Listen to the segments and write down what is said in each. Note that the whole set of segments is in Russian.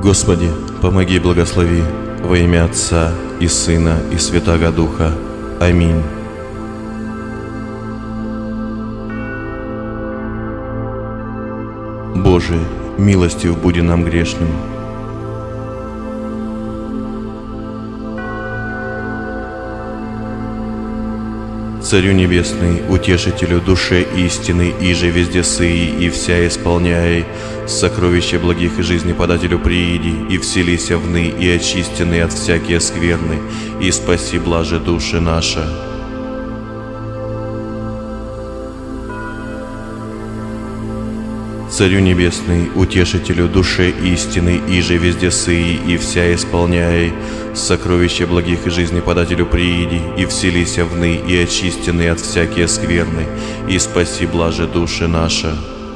Господи, помоги и благослови во имя Отца и Сына и Святаго Духа. Аминь. Боже, милостив буди нам грешным. Царю Небесный, Утешителю душе истины, иже везде сыи и вся исполняй, сокровища благих и жизни подателю прииди, и вселися вны, и очистены от всякие скверны, и спаси блаже души наша. Царю Небесный, Утешителю душе истины, иже везде сыи и вся исполняй, сокровища благих и жизни подателю прииди, и вселися вны, и очистены от всякие скверны, и спаси блаже души наша.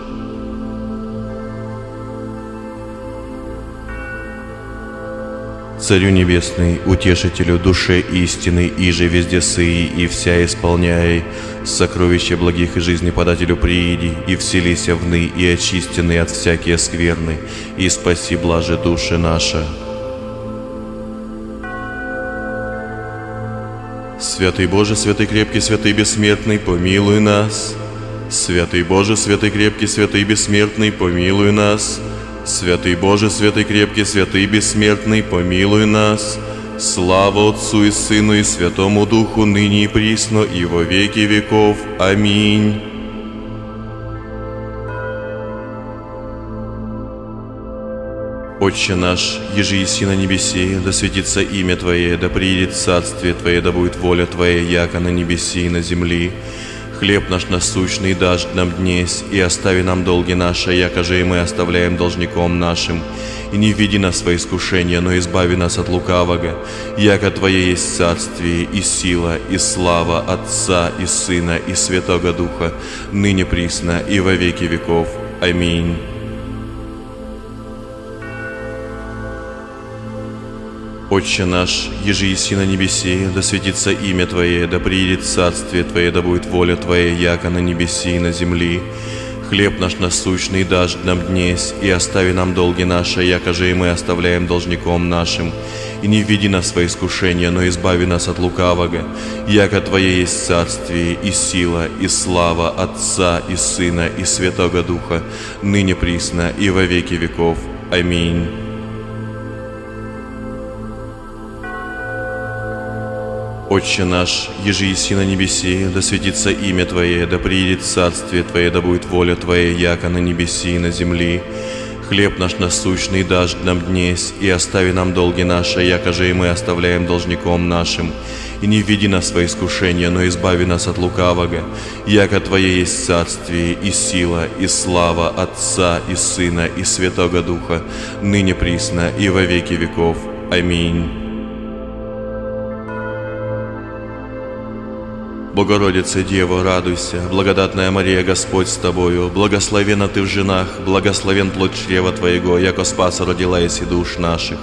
Царю Небесный, Утешителю душе истины, иже везде сыи и вся исполняй, сокровища благих и жизни подателю прииди, и вселися вны, и очистены от всякие скверны, и спаси блаже души наша. Святый Боже, святый крепкий, святый бессмертный, помилуй нас. Святый Боже, святый крепкий, святый бессмертный, помилуй нас. Святый Боже, святый крепкий, святый бессмертный, помилуй нас. Слава Отцу и Сыну и Святому Духу, ныне и присно, и во веки веков. Аминь. Отче наш, еже еси на небесе, да светится имя Твое, да приидет царствие Твое, да будет воля Твоя, яко на небеси и на земли. Хлеб наш насущный дашь нам днесь, и остави нам долги наши, якоже и мы оставляем должником нашим. И не введи нас во искушение, но избави нас от лукавого, яко Твое есть царствие, и сила, и слава Отца, и Сына, и Святого Духа, ныне присно, и во веки веков. Аминь. Отче наш, еже еси на небесе, да светится имя Твое, да приидет царствие Твое, да будет воля Твоя, яко на небеси и на земли. Хлеб наш насущный дашь нам днесь, и остави нам долги наши, якоже и мы оставляем должником нашим. И не введи нас во искушение, но избави нас от лукавого, яко Твое есть царствие, и сила, и слава Отца, и Сына, и Святого Духа, ныне присно, и во веки веков. Аминь. Отче наш, еже еси на небесе, да светится имя Твое, да приидет царствие Твое, да будет воля Твоя, яко на небеси и на земли. Хлеб наш насущный дашь нам днесь, и остави нам долги наши, якоже и мы оставляем должником нашим. И не введи нас во искушение, но избави нас от лукавого, яко Твое есть царствие, и сила, и слава Отца, и Сына, и Святого Духа, ныне присно, и во веки веков. Аминь. Богородица Дева, радуйся, благодатная Мария, Господь с Тобою, благословенна Ты в женах, благословен плод чрева Твоего, яко Спаса родила еси душ наших.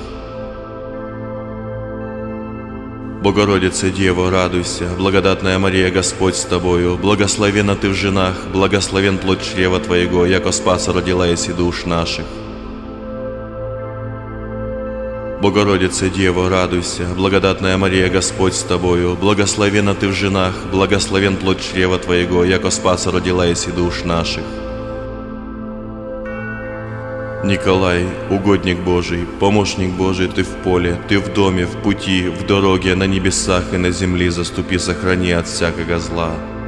Богородица Дева, радуйся, благодатная Мария, Господь с Тобою, благословенна Ты в женах, благословен плод чрева Твоего, яко Спаса родила еси душ наших. Богородица Дева, радуйся, благодатная Мария, Господь с Тобою, благословенна Ты в женах, благословен плод чрева Твоего, яко Спаса родила еси душ наших. Николай, угодник Божий, помощник Божий, Ты в поле, Ты в доме, в пути, в дороге, на небесах и на земли, заступи, сохрани от всякого зла.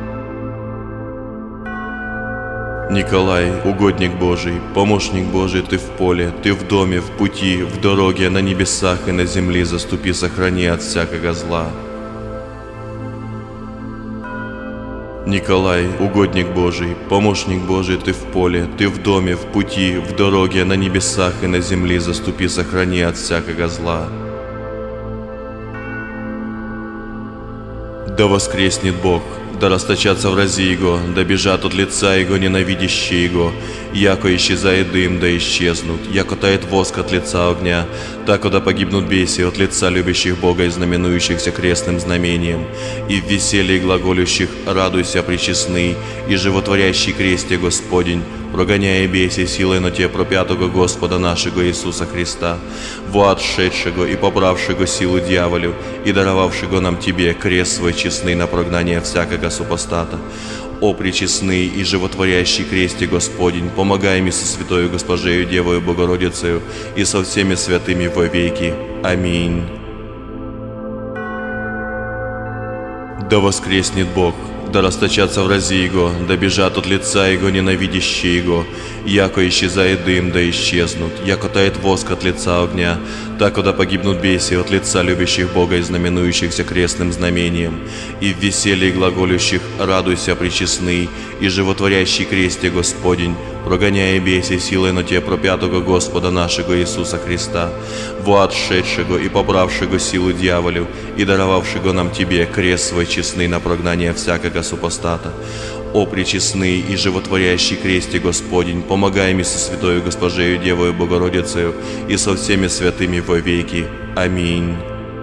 Николай, угодник Божий, помощник Божий, Ты в поле, Ты в доме, в пути, в дороге, на небесах и на земли, заступи, сохрани от всякого зла. Николай, угодник Божий, помощник Божий, Ты в поле, Ты в доме, в пути, в дороге, на небесах и на земли, заступи, сохрани от всякого зла. Да воскреснет Бог, да расточатся врази Его, да бежат от лица Его ненавидящие Его, яко исчезает дым, да исчезнут, яко тает воск от лица огня, тако да погибнут беси от лица любящих Бога и знаменующихся крестным знамением, и в веселье глаголющих радуйся, пречестный, и животворящий кресте Господень, прогоняя беси силой на те пропятого Господа нашего Иисуса Христа, воотшедшего и побравшего силу дьяволю, и даровавшего нам Тебе крест свой честный на прогнание всякого супостата. О пречестный и животворящий кресте Господень, помогай мне со святою Госпожею Девою Богородицею и со всеми святыми во веки. Аминь. Да воскреснет Бог, да расточатся врази Его, да бежат от лица Его ненавидящие Его, яко исчезает дым, да исчезнут, яко тает воск от лица огня, так да погибнут беси от лица любящих Бога и знаменующихся крестным знамением, и в веселье глаголющих радуйся, пречестный, и животворящий кресте Господень, прогоняя беси силой на те пропятого Господа нашего Иисуса Христа, воотшедшего и побравшего силу дьяволю, и даровавшего нам Тебе крест свой честный на прогнание всякого супостата. О пречестный и животворящий кресте Господень, помогай мне со святою Госпожею Девою Богородицею и со всеми святыми во веки. Аминь.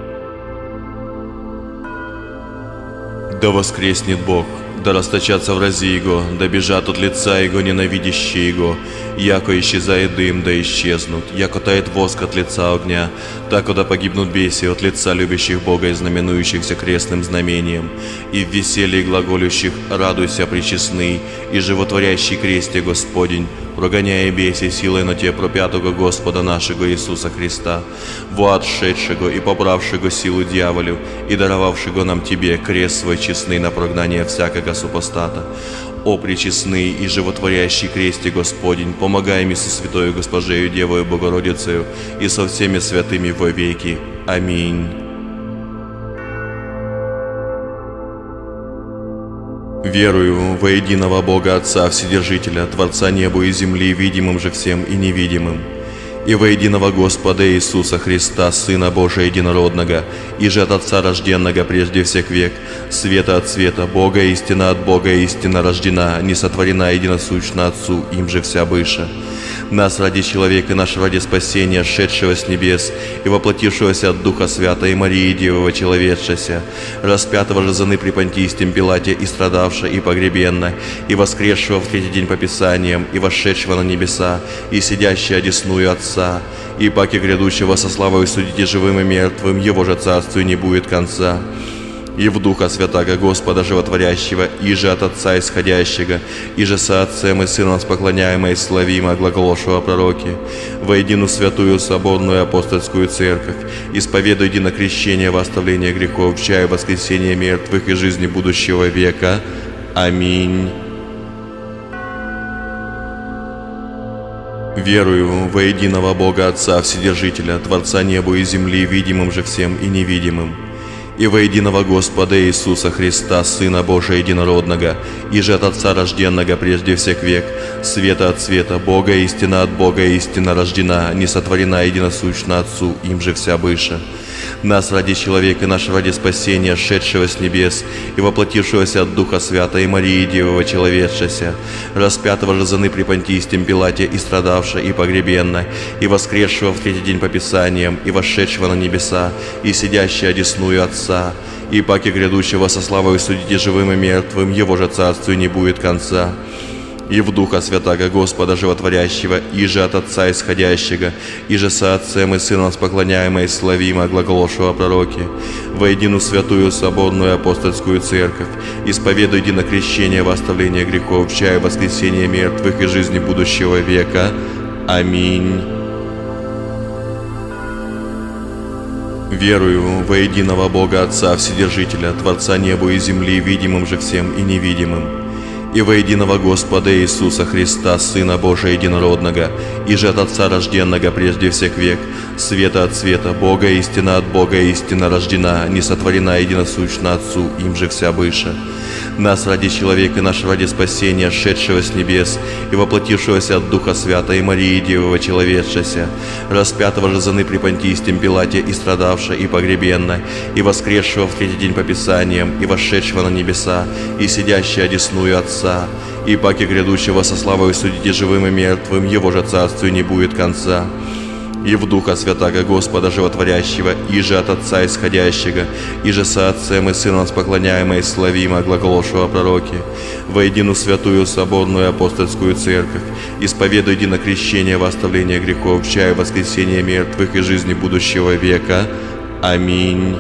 Да воскреснет Бог, да расточатся врази Его, да бежат от лица Его ненавидящие Его, яко исчезает дым, да исчезнут, яко тает воск от лица огня, так да погибнут беси от лица любящих Бога и знаменующихся крестным знамением, и в веселье глаголющих радуйся, пречестный, и животворящий кресте Господень, прогоняя беси силой на те пропятого Господа нашего Иисуса Христа, воотшедшего и побравшего силу дьяволю, и даровавшего нам Тебе крест свой честный на прогнание всякого супостата. О пречестный и животворящий кресте Господень, помогай мне со святою Госпожею Девою Богородицею и со всеми святыми во веки. Аминь. Верую во единого Бога Отца Вседержителя, Творца неба и земли, видимым же всем и невидимым, и во единого Господа Иисуса Христа, Сына Божия Единородного, и же от Отца рожденного прежде всех век, света от света, Бога истина от Бога истина рождена, не сотворена единосущна Отцу, им же вся быша. Нас ради человека, наш ради спасения, шедшего с небес и воплотившегося от Духа Свята и Марии Девы человечеся, распятого же заны при Понтийском Пилате и страдавша и погребенна, и воскресшего в третий день по Писаниям, и вошедшего на небеса, и сидящего одесную Отца, и паки грядущего со славой судите живым и мертвым, Его же царствию не будет конца. И в Духа Святаго Господа Животворящего, и же от Отца исходящего, и же со Отцем и Сыном споклоняемо и славимо глаголошего пророки, во единую святую соборную апостольскую церковь, исповедуй едино крещение во оставление грехов, чаю воскресения мертвых и жизни будущего века. Аминь. Верую во единого Бога Отца Вседержителя, Творца неба и земли, видимым же всем и невидимым, и во единого Господа Иисуса Христа, Сына Божия Единородного, и же от Отца рожденного прежде всех век, света от света, Бога истина от Бога истина рождена, не сотворена единосущна Отцу, им же вся быша. Нас ради человека, наш ради спасения, шедшего с небес и воплотившегося от Духа Свята и Марии Девы человечеся, распятого же заны при Понтийском Пилате и страдавша и погребенна, и воскресшего в третий день по Писаниям, и вошедшего на небеса, и сидящего одесную Отца, и паки грядущего со славой судите живым и мертвым, Его же царствию не будет конца. И в Духа Святаго Господа Животворящего, и же от Отца исходящего, и же со Отцем и Сыном споклоняемо и славимо глаголошего пророки, во единую святую соборную апостольскую церковь, исповедуй едино крещение во оставление грехов, чаю воскресения мертвых и жизни будущего века. Аминь. Верую во единого Бога Отца Вседержителя, Творца неба и земли, видимым же всем и невидимым, и во единого Господа Иисуса Христа, Сына Божия Единородного, и же от Отца рожденного прежде всех век, света от света, Бога истина от Бога истина рождена, не сотворена единосущна Отцу, им же вся быша. Нас ради человека, наш ради спасения, шедшего с небес и воплотившегося от Духа Свята и Марии Девы человечеся, распятого же заны при Понтийском Пилате и страдавша и погребенна, и воскресшего в третий день по Писаниям, и вошедшего на небеса, и сидящего одесную Отца, и паки грядущего со славой судите живым и мертвым, Его же царствию не будет конца. и в Духа Святаго Господа Животворящего, и же от Отца Исходящего, и же со Отцем и Сыном споклоняемо и славимо глаголошего пророки, во единую святую соборную апостольскую церковь, исповедуй едино крещение во оставление грехов, чаю воскресения мертвых и жизни будущего века. Аминь.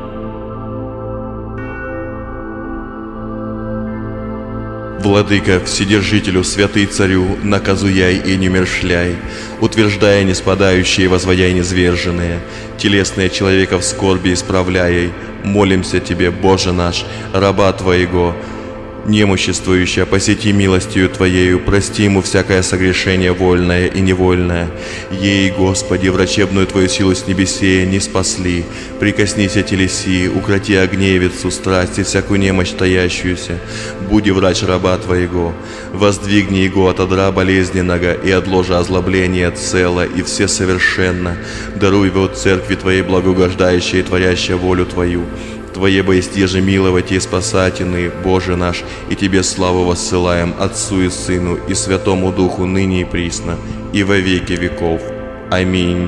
Владыка, Вседержителю, Святый Царю, наказуяй и не умершляй, утверждая неспадающие и возводяй низверженные, телесные человека в скорби исправляй, молимся Тебе, Боже наш, раба Твоего, немуществующая, посети милостью Твоею, прости ему всякое согрешение вольное и невольное. Ей, Господи, врачебную Твою силу с небесея не спасли. Прикоснись телеси, укроти огневицу, страсть и всякую немощь таящуюся. Буди врач раба Твоего, воздвигни его от одра болезненного и от ложа озлобления цело и все совершенно. Даруй его церкви Твоей благоугождающей и творящей волю Твою. Твое боестеже миловать и спасательный, Боже наш, и Тебе славу воссылаем, Отцу и Сыну, и Святому Духу, ныне и присно, и во веки веков. Аминь.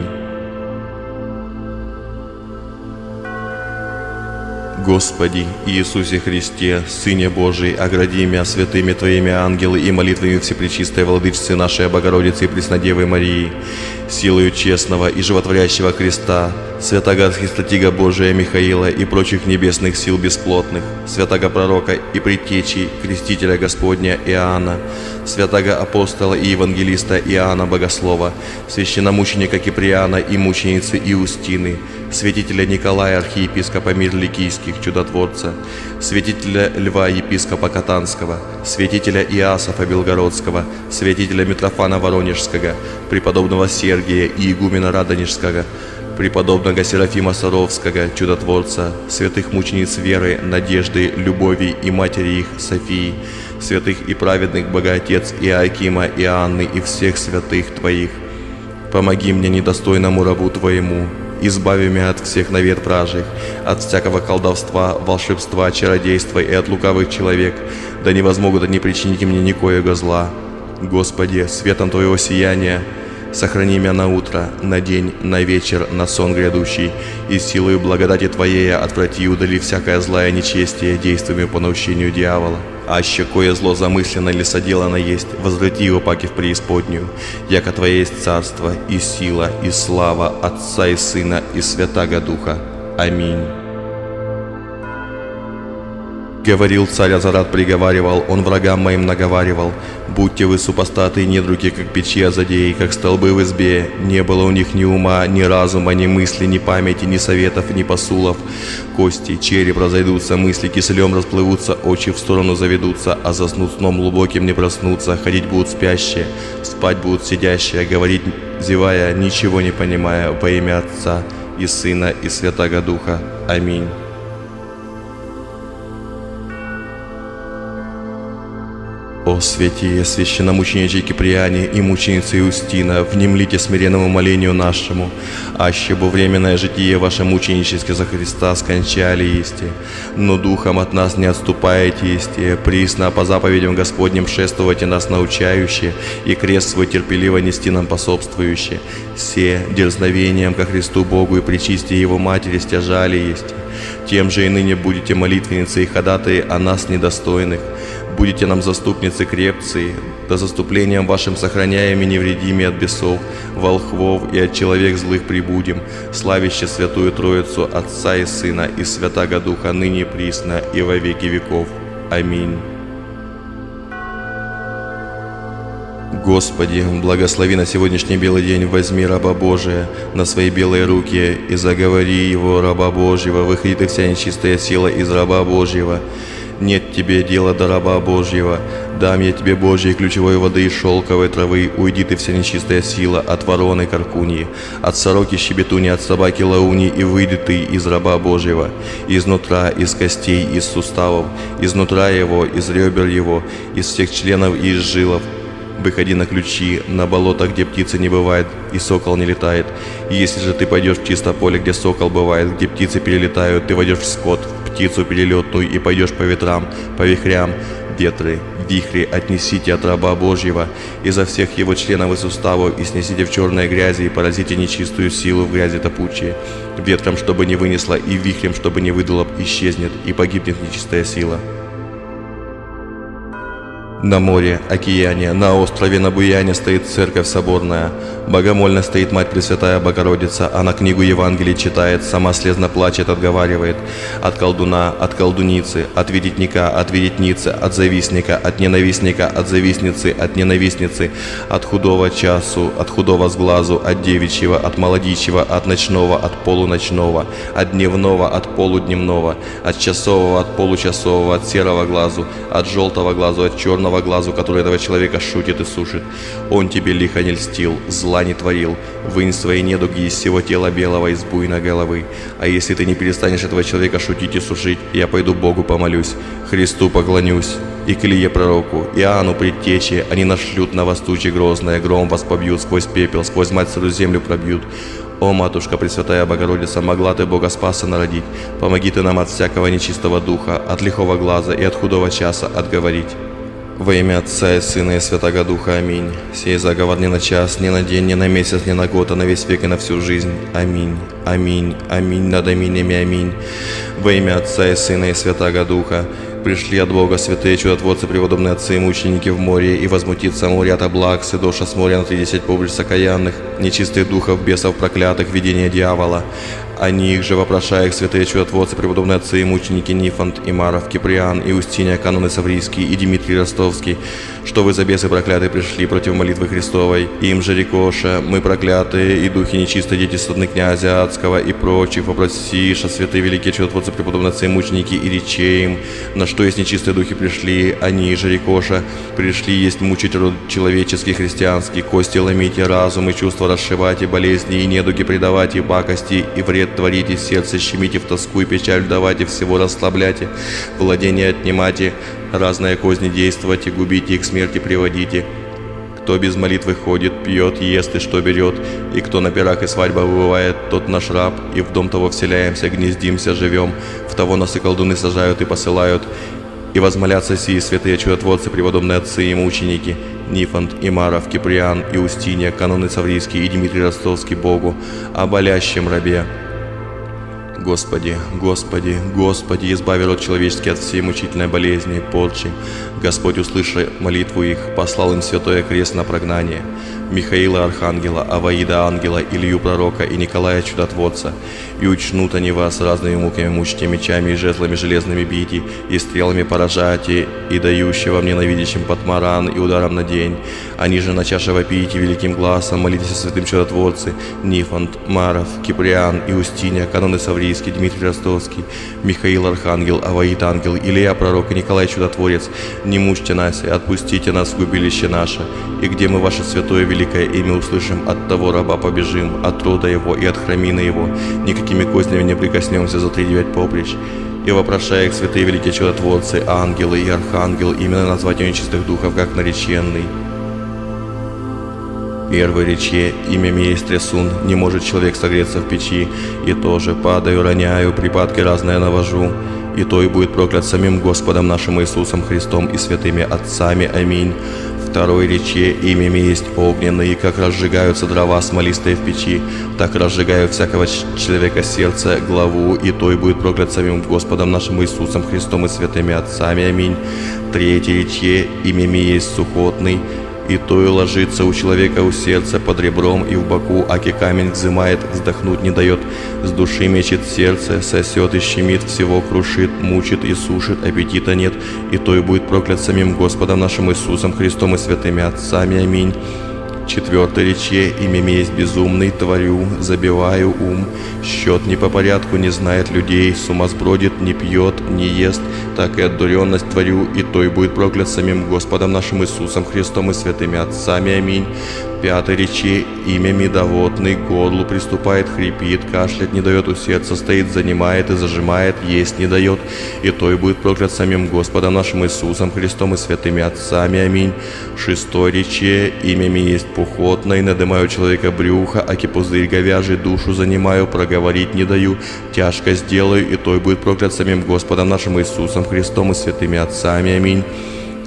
Господи Иисусе Христе, Сыне Божий, огради меня святыми Твоими ангелы и молитвами Всепречистой Владычицы нашей Богородицы и Преснодевы Марии, силою честного и животворящего Христа, святаго архистратига Божия Михаила и прочих небесных сил бесплотных, святаго пророка и предтечи, крестителя Господня Иоанна, святаго апостола и евангелиста Иоанна Богослова, священномученика Киприана и мученицы Иустины, святителя Николая, архиепископа мир Ликийских, чудотворца, святителя Льва, епископа Катанского, святителя Иасафа Белгородского, святителя Митрофана Воронежского, преподобного Сергия и игумена Радонежского, преподобного Серафима Саровского, чудотворца, святых мучениц веры, надежды, любови и матери их Софии, святых и праведных Богоотец Иоакима, Иоанны и всех святых Твоих. Помоги мне, недостойному рабу Твоему, избави меня от всех навет вражьих, от всякого колдовства, волшебства, чародейства и от лукавых человек, да не возмогут они причинить мне никоего зла. Господи, светом Твоего сияния сохрани меня на утро, на день, на вечер, на сон грядущий, и силою благодати Твоей отврати и удали всякое злое нечестие, действуемое по наущению дьявола. Аще кое зло замысленно или соделано есть, возврати его паки в преисподнюю, яко Твое есть царство, и сила, и слава Отца и Сына, и Святаго Духа. Аминь. Говорил царь Азарат, приговаривал, он врагам моим наговаривал: будьте вы супостаты и недруги, как печи Азадеи, как столбы в избе. Не было у них ни ума, ни разума, ни мысли, ни памяти, ни советов, ни посулов. Кости, череп разойдутся, мысли киселем расплывутся, очи в сторону заведутся, а заснут сном глубоким не проснутся. Ходить будут спящие, спать будут сидящие, говорить зевая, ничего не понимая, во имя Отца и Сына и Святаго Духа. Аминь. О святие, священномучениче Киприане и мученице Иустина, внемлите смиренному молению нашему, аще бы временное житие ваше мученическое за Христа скончали есте, но духом от нас не отступаете есте, присно по заповедям Господним шествуйте нас научающие, и крест свой терпеливо нести нам пособствующие, все дерзновением ко Христу Богу и причисти Его Матери стяжали есте, тем же и ныне будете молитвенницы и ходатаи о нас недостойных. Будете нам заступницы крепцы, до заступлением вашим сохраняем и невредими от бесов, волхвов и от человек злых прибудем, славище Святую Троицу, Отца и Сына и Святаго Духа, ныне и присно и во веки веков. Аминь. Господи, благослови на сегодняшний белый день, возьми раба Божия на свои белые руки и заговори его, раба Божьего, выходи ты вся нечистая сила из раба Божьего. Нет тебе дела до раба Божьего, дам я тебе Божьей ключевой воды и шелковой травы, уйди ты вся нечистая сила от вороны каркуньи, от сороки щебетуни, от собаки лауни, и выйди ты из раба Божьего, изнутра, из костей, из суставов, изнутра его, из ребер его, из всех членов и из жилов. Выходи на ключи, на болото, где птицы не бывает и сокол не летает. И если же ты пойдешь в чисто поле, где сокол бывает, где птицы перелетают, ты войдешь в скот, в птицу перелетную и пойдешь по ветрам, по вихрям, ветры, вихри отнесите от раба Божьего, изо всех его членов и суставов, и снесите в черной грязи, и поразите нечистую силу в грязи топучие. Ветром, чтобы не вынесло, и вихрем, чтобы не выдуло, исчезнет, и погибнет нечистая сила. На море, океане, на острове, на буяне стоит церковь соборная. Богомольно стоит Мать Пресвятая Богородица, она книгу Евангелий читает, сама слезно плачет, отговаривает. От колдуна, от колдуницы, от веретника, от веретницы, от завистника, от ненавистника, от завистницы, от ненавистницы, от худого часу, от худого сглазу, от девичьего, от молодичьего, от ночного, от полуночного, от дневного, от полудневного, от часового, от получасового, от серого глазу, от желтого глазу, от черного глазу, который этого человека шутит и сушит. Он тебе лихо не льстил, зла не творил, вынь свои недуги из всего тела белого, из буйной головы. А если ты не перестанешь этого человека шутить и сушить, я пойду Богу помолюсь, Христу поклонюсь, и к Илие пророку, Иоанну предтече, они нашлют на вас тучи грозные, гром вас побьют, сквозь пепел, сквозь мать сырую землю пробьют. О, Матушка Пресвятая Богородица, могла ты Бога Спаса народить, помоги ты нам от всякого нечистого духа, от лихого глаза и от худого часа отговорить. Во имя Отца и Сына и Святаго Духа. Аминь. Сей заговор не на час, не на день, не на месяц, не на год, а на весь век и на всю жизнь. Аминь. Аминь. Аминь. Над аминями. Аминь. Во имя Отца и Сына и Святаго Духа. Пришли от Бога святые чудотворцы, преподобные отцы и мученики в море, и возмутится море от облак, седоша с моря на 30 поприщ окаянных, нечистых духов, бесов проклятых, видения дьявола. Они их же вопрошая их святые чудотворцы, преподобные отцы и мученики Нифонт, Имаров, Киприан, Иустиния, Каноны Саврийский и Дмитрий Ростовский, что вы за бесы проклятые пришли против молитвы Христовой. Им же рекоша, мы проклятые, и духи нечистые, дети сатаны князя Адского и прочих, вопросиша, святые великие чудотворцы, преподобные отцы и мученики, и рече им, на что есть нечистые духи пришли. Они же рекоша, пришли есть мучить род человеческий, христианский, кости ломить, и разум, и чувства расшивать, и болезни, и недуги предавать, и пакости, и вред творите, сердце щемите, в тоску и печаль давайте, всего расслабляйте, владение отнимайте, разные козни действовать и губите, и к смерти приводите. Кто без молитвы ходит, пьет, ест и что берет, и кто на пирах и свадьбах бывает, тот наш раб, и в дом того вселяемся, гнездимся, живем, в того нас и колдуны сажают и посылают. И возмолятся сии святые чудотворцы, преподобные отцы и мученики, Нифонт, Имаров, Киприан, Иустиния, Каноны Саврийский и Дмитрий Ростовский Богу, о болящем рабе. Господи, Господи, Господи, избави род человеческий от всей мучительной болезни и порчи. Господь, услыши молитву их, послал им святое крест на прогнание. Михаила Архангела, Аваида Ангела, Илью Пророка и Николая Чудотворца. И учнут они вас разными муками мучите, мечами и жезлами железными бити, и стрелами поражайте, и дающего вам ненавидящим потмаран и ударом на день. Они же на чаше вопиите великим глазом, молитесь о святым Чудотворце, Нифонт, Маров, Киприан, Иустиния, Каноны Саврийский, Дмитрий Ростовский, Михаил Архангел, Аваид Ангел, Илия Пророк и Николай Чудотворец. Не мучьте нас и отпустите нас в губилище наше, и где мы ваше святое великое имя услышим, от того раба побежим, от рода его и от храмины его, никакими кознями не прикоснемся за 39 поприщ. И вопрошая их святые великие чудотворцы, ангелы и архангел, именно назвать нечистых духов, как нареченный. Первый рече, имя есть трясун, не может человек согреться в печи, и тоже падаю, роняю, припадки разные навожу, и то и будет проклят самим Господом нашим Иисусом Христом и святыми отцами. Аминь. Второй рече, имя есть огненный, и как разжигаются дрова смолистые в печи, так разжигают всякого человека сердце, главу, и то и будет проклят самим Господом нашим Иисусом Христом и святыми отцами. Аминь. Третий рече, имя есть сухотный, и то и ложится у человека у сердца под ребром и в боку, аки камень взымает, вздохнуть не дает, с души мечет сердце, сосет и щемит, всего крушит, мучит и сушит, аппетита нет, и то и будет проклят самим Господом нашим Иисусом Христом и святыми отцами. Аминь. Четвертое рече, имя есть безумный, творю, забиваю ум, счет не по порядку не знает людей, с ума сбродит, не пьет, не ест, так и отдуренность творю, и то и будет проклят самим Господом нашим Иисусом Христом и святыми отцами. Аминь. Пятое рече, имя медоводный, к горлу приступает, хрипит, кашлять не дает, у сердца стоит, занимает и зажимает, есть не дает, и то и будет проклят самим Господом нашим Иисусом Христом и святыми отцами. Аминь. Шестое рече, имя есть пухотный, надымаю человека брюха, аки пузырь говяжий, душу занимаю, проговорить не даю, тяжко сделаю, и то и будет проклят самим Господом нашим Иисусом Христом и святыми отцами. Аминь.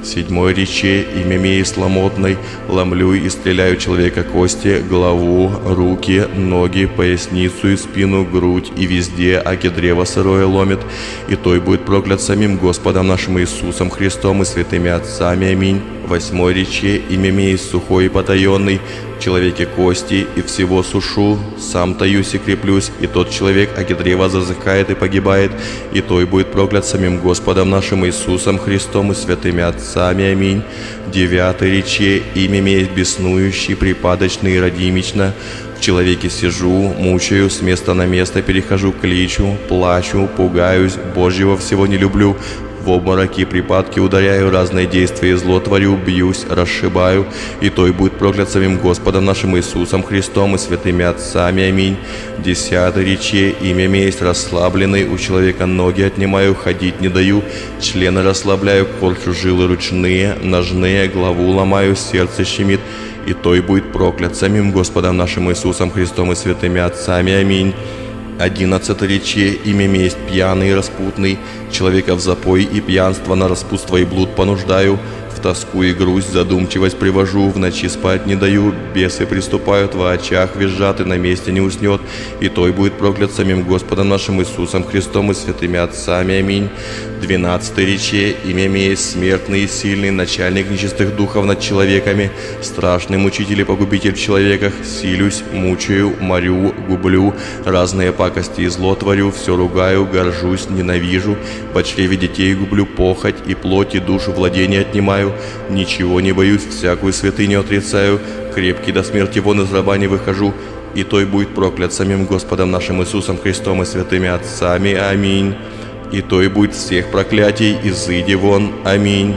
7 рече, имя мей сломотной, ломлю и стреляю человека кости, голову, руки, ноги, поясницу и спину, грудь, и везде, аки древо сырое ломит, и той будет проклят самим Господом нашим Иисусом Христом и святыми отцами. Аминь. 8 рече, имя мей сухой и потаенный, в человеке кости, и всего сушу, сам таюсь и креплюсь, и тот человек, аки древо зазыхает и погибает, и той будет проклят самим Господом нашим Иисусом Христом и святыми отцами. Аминь. 9 рече, имя мей беснующий, припадочный и родимично, в человеке сижу, мучаю, с места на место перехожу, кличу, плачу, пугаюсь, Божьего всего не люблю, в обмороки, припадки ударяю, разные действия и зло творю, бьюсь, расшибаю, и той будет проклят самим Господом нашим Иисусом Христом и святыми отцами. Аминь. 10 рече, имя есть расслабленный, у человека ноги отнимаю, ходить не даю, члены расслабляю, корчу жилы ручные, ножные, главу ломаю, сердце щемит, и той будет проклят самим Господом нашим Иисусом Христом и святыми отцами. Аминь. 11 рече, имя есть пьяный и распутный, человека в запой и пьянство, на распутство и блуд понуждаю, в тоску и грусть, задумчивость привожу, в ночи спать не даю, бесы приступают, в очах визжат и на месте не уснет, и той будет проклят самим Господом нашим Иисусом Христом и святыми отцами. Аминь. 12 рече, имя есть смертный и сильный, начальник нечистых духов над человеками, страшный мучитель и погубитель в человеках, силюсь, мучаю, морю, гублю, разные пакости и зло творю, все ругаю, горжусь, ненавижу, по чреве детей гублю, похоть и плоть и душу владение отнимаю, ничего не боюсь, всякую святыню отрицаю, крепкий до смерти вон из раба не выхожу, и той будет проклят самим Господом нашим Иисусом Христом и святыми отцами. Аминь. И той будет всех проклятий, изыди вон. Аминь.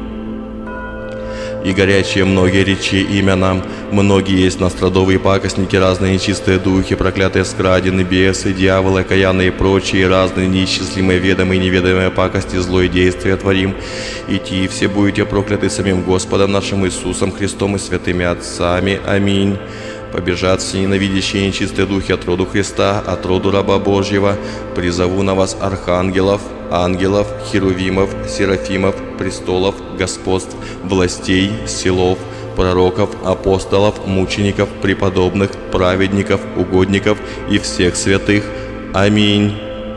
И горячие многие речи имя нам, многие есть настрадовые пакостники, разные нечистые духи, проклятые скрадины, бесы, дьяволы, окаянные и прочие, разные неисчислимые ведомые и неведомые пакости, злое действия творим. Идти все будете прокляты самим Господом нашим Иисусом Христом и святыми отцами. Аминь. Побежат все ненавидящие нечистые духи от роду Христа, от роду раба Божьего. Призову на вас архангелов, ангелов, херувимов, серафимов, престолов, господств, властей, силов, пророков, апостолов, мучеников, преподобных, праведников, угодников и всех святых. Аминь.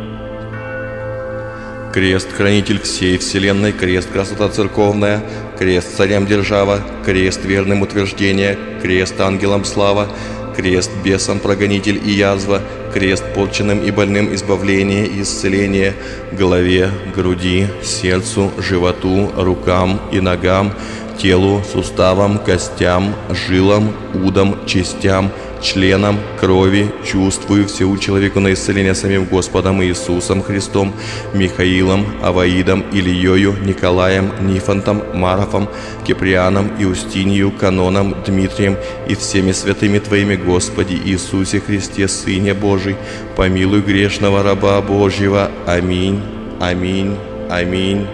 Крест – хранитель всей вселенной, крест – красота церковная, крест – царям держава, крест – верным утверждение, крест – ангелам слава, крест – бесам прогонитель и язва, крест – порченным и больным избавление и исцеление, голове, груди, сердцу, животу, рукам и ногам, телу, суставам, костям, жилам, удам, частям, членам, крови, чувствую всему человеку на исцеление самим Господом Иисусом Христом, Михаилом, Аваидом, Ильею, Николаем, Нифонтом, Марафом, Киприаном, Иустинию, Каноном, Дмитрием и всеми святыми Твоими, Господи Иисусе Христе, Сыне Божий, помилуй грешного раба Божьего. Аминь, аминь, аминь.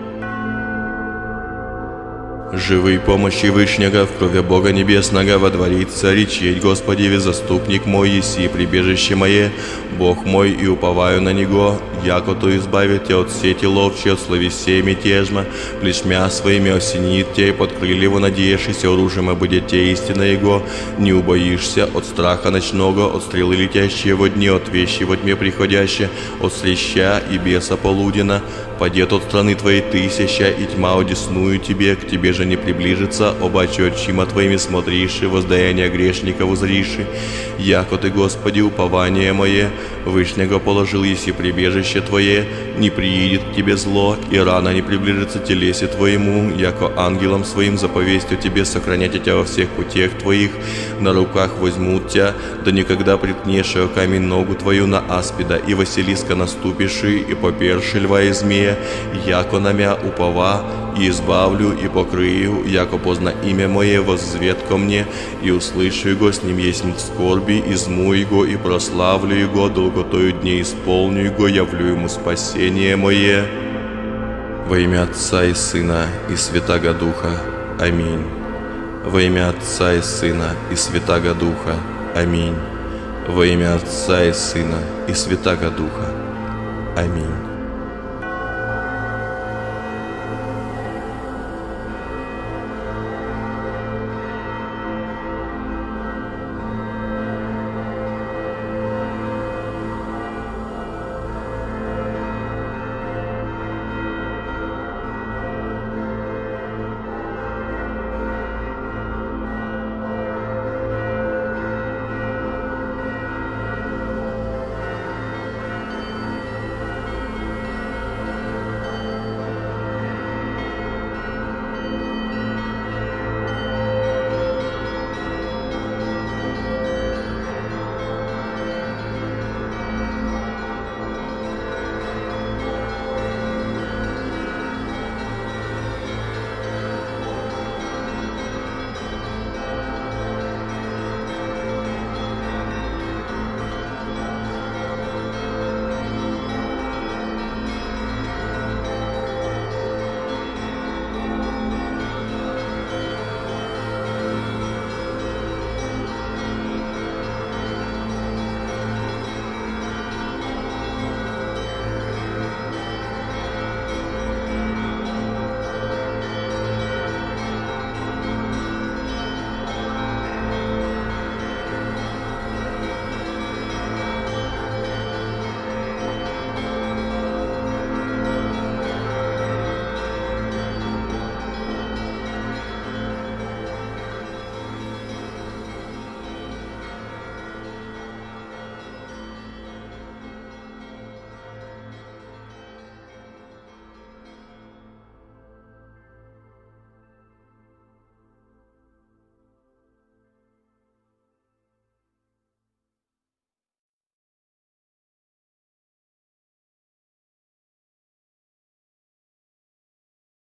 Живой помощи Вышнего в крови Бога Небесного водворится речеть, Господи, заступник мой, еси прибежище мое, Бог мой, и уповаю на Него, яко то избавит тебя от сети ловчей, от словесей мятежма, плешмя своими осенит тебя, и под крылья его надеешься, оружием будет тебе истина Его, не убоишься от страха ночного, от стрелы летящие во дне, от вещи во тьме приходящие, от слеща и беса полудина, падет от страны твоей тысяча, и тьма одесную тебе, к тебе же не приближится, обаче очима твоими смотришь, воздаяние грешника узришь. Яко ты, Господи, упование мое, Вышнего положил, еси прибежище твое, не приидет к тебе зло, и рано не приближится телесе твоему, яко ангелом своим заповестью тебе сохранять тебя во всех путях твоих, на руках возьмут тебя, да никогда приткнешь камень ногу твою на аспида, и Василиска наступишь, и поперши льва и змея, яко на мя упова, и избавлю, и покрою, яко позна имя мое воззвет ко мне, и услышу его, с ним есть в скорби, изму его, и прославлю его, долготою дней исполню его, явлю ему спасение мое. Во имя Отца и Сына и Святаго Духа. Аминь. Во имя Отца и Сына и Святаго Духа. Аминь. Во имя Отца и Сына и Святаго Духа. Аминь.